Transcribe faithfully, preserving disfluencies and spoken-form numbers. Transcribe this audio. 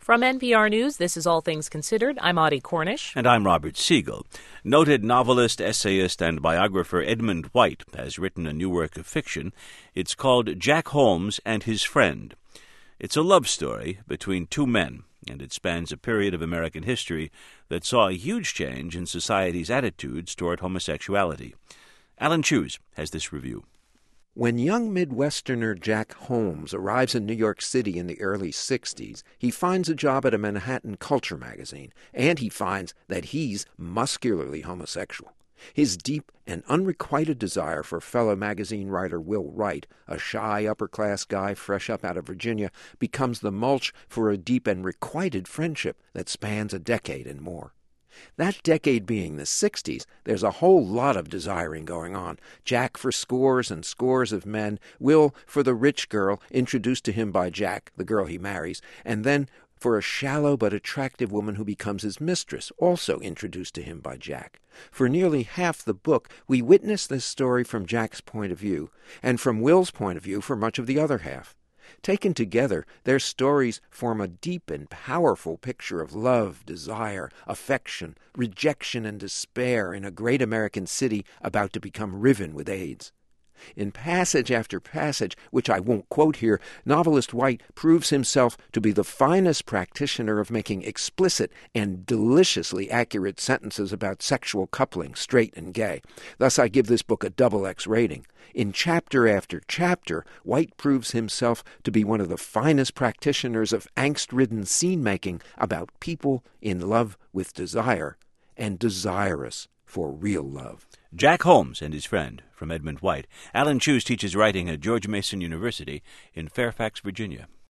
From N P R News, this is All Things Considered. I'm Audie Cornish. And I'm Robert Siegel. Noted novelist, essayist, and biographer Edmund White has written a new work of fiction. It's called Jack Holmes and His Friend. It's a love story between two men, and it spans a period of American history that saw a huge change in society's attitudes toward homosexuality. Alan Cheuse has this review. When young Midwesterner Jack Holmes arrives in New York City in the early sixties, he finds a job at a Manhattan culture magazine, and he finds that he's muscularly homosexual. His deep and unrequited desire for fellow magazine writer Will Wright, a shy upper-class guy fresh up out of Virginia, becomes the mulch for a deep and requited friendship that spans a decade and more. That decade being the sixties, there's a whole lot of desiring going on. Jack for scores and scores of men, Will for the rich girl introduced to him by Jack, the girl he marries, and then for a shallow but attractive woman who becomes his mistress, also introduced to him by Jack. For nearly half the book, we witness this story from Jack's point of view, and from Will's point of view for much of the other half. Taken together, their stories form a deep and powerful picture of love, desire, affection, rejection, and despair in a great American city about to become riven with AIDS. In passage after passage, which I won't quote here, novelist White proves himself to be the finest practitioner of making explicit and deliciously accurate sentences about sexual coupling, straight and gay. Thus I give this book a double X rating. In chapter after chapter, White proves himself to be one of the finest practitioners of angst-ridden scene-making about people in love with desire and desirous for real love. Jack Holmes and His Friend, from Edmund White. Alan Cheuse teaches writing at George Mason University in Fairfax, Virginia.